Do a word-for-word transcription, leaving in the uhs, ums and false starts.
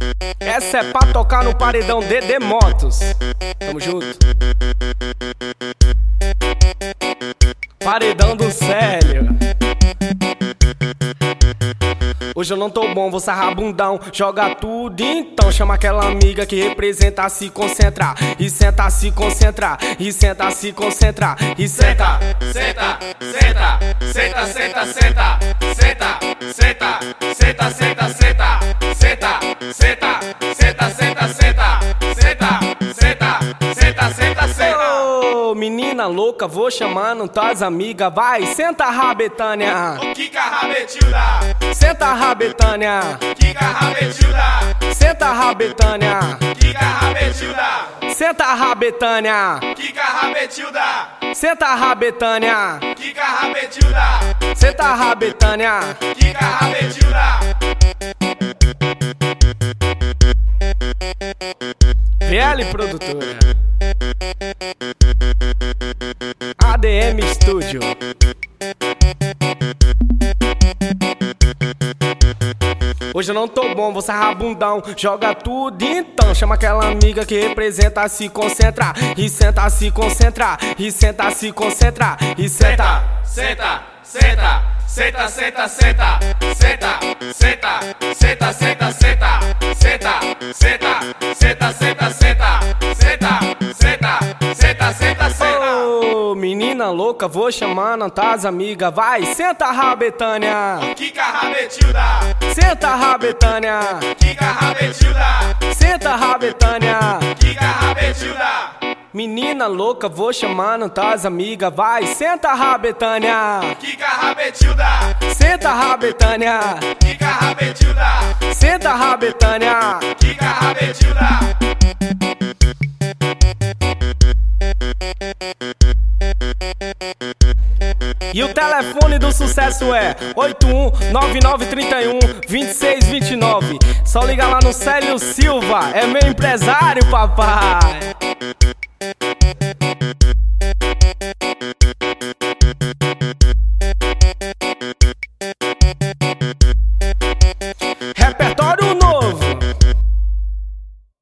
Essa é pra tocar no paredão D D Motos. Tamo junto. Paredão do Célio. Hoje eu não tô bom, vou sarrar bundão. Joga tudo então, chama aquela amiga que representa se concentrar. E senta, se concentrar. E senta, se concentrar. E senta, Senta, senta, senta, senta, senta, senta, senta, senta, senta, senta, senta, senta, senta, senta, senta, senta, senta, senta, senta, senta. Ô, menina louca, vou chamando tuas amigas. Vai, senta rabetânia. O Kika Rabetilda, Senta rabetânia. Kika Rabetilda, Senta rabetânia. Kika Rabetilda, Senta rabetânia. Kika Rabetilda, Senta rabetânia. Kika Rabetilda, Senta rabetânia. Kika Rabetilda. V L Produtora, A D M Studio. Hoje eu não tô bom, vou sarrar bundão. Joga tudo então, chama aquela amiga que representa se concentrar. E senta, se concentrar. E senta, se concentrar. E senta, Senta, senta, senta, senta, senta, senta, senta, senta, senta, senta, senta, senta, senta, senta, senta, senta, senta, senta, senta, senta. ô, menina louca, vou chamando tuas amigas. Vai, senta rabetânia. Kika Rabetilda, Senta rabetânia. Kika Rabetilda, Senta rabetânia. Kika Rabetilda, Menina louca, vou chamando tuas amigas. Vai, senta rabetânia. Kika Rabetilda, Senta rabetânia. Kika Rabetilda, Senta rabetânia. Kika Rabetilda. E o telefone do sucesso é oito um nove nove três um dois seis dois nove. Só liga lá no Célio Silva, é meu empresário, papai.